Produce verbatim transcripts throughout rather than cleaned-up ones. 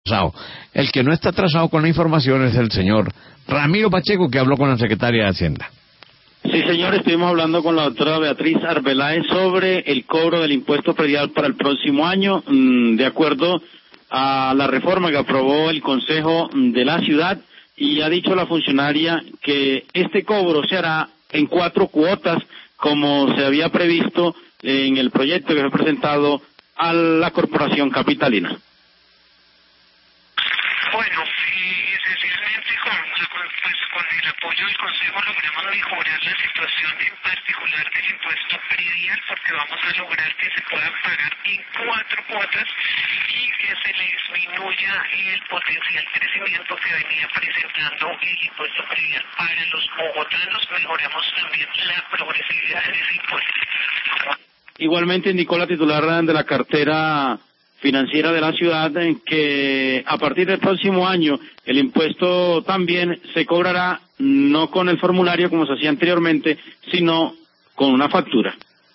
El que no está atrasado con la información es el señor Ramiro Pacheco, que habló con la secretaria de Hacienda. Sí, señor, estuvimos hablando con la doctora Beatriz Arbeláez sobre el cobro del impuesto predial para el próximo año, de acuerdo a la reforma que aprobó el Consejo de la Ciudad, y ha dicho la funcionaria que este cobro se hará en cuatro cuotas, como se había previsto en el proyecto que fue presentado a la Corporación Capitalina. Bueno, eh, esencialmente con, con, pues, con el apoyo del Consejo logramos mejorar la situación en particular del impuesto predial, porque vamos a lograr que se puedan pagar en cuatro cuotas y que se le disminuya el potencial crecimiento que venía presentando el impuesto predial para los bogotanos. Mejoramos también la progresividad de ese impuesto. Igualmente indicó la titular de la cartera financiera de la ciudad en que a partir del próximo año el impuesto también se cobrará no con el formulario como se hacía anteriormente, sino con una factura.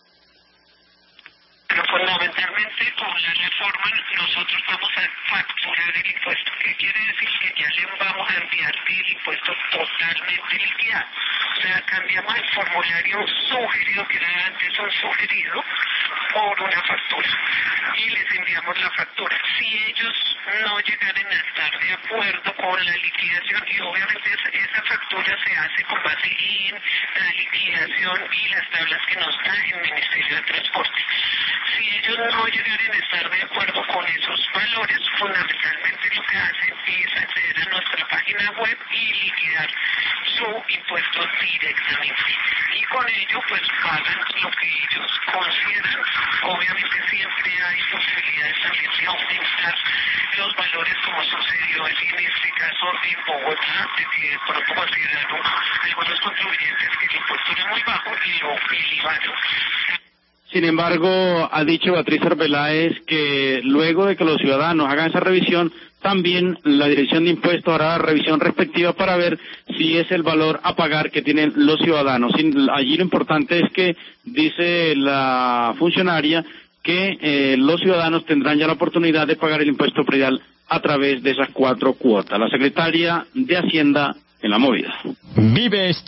Pero fundamentalmente con la reforma nosotros vamos a facturar el impuesto. ¿Qué quiere decir? Que ya le vamos a enviar el impuesto totalmente liquidado. O sea, cambiamos el formulario sugerido, que era antes un sugerido, por una factura. Y les enviamos la factura. Si ellos no llegaran a estar de acuerdo con la liquidación, y obviamente esa factura se hace con base en la liquidación y las tablas que nos da el Ministerio de Transporte. Si ellos no llegaran a estar de acuerdo con esos valores, fundamentalmente lo que hacen es acceder a nuestra página web y liquidar su impuesto directamente. Y con ello, pues pagan lo que ellos consideran. Obviamente siempre hay posibilidades también de aumentar los valores, como sucedió en este caso en Bogotá, de que de pronto consideraron algunos contribuyentes que el impuesto era muy bajo y lo elevaron. Sin embargo, ha dicho Beatriz Arbeláez que luego de que los ciudadanos hagan esa revisión, también la Dirección de Impuestos hará la revisión respectiva para ver si es el valor a pagar que tienen los ciudadanos. Allí lo importante es que, dice la funcionaria, que eh, los ciudadanos tendrán ya la oportunidad de pagar el impuesto predial a través de esas cuatro cuotas. La secretaria de Hacienda en La Movida. Vive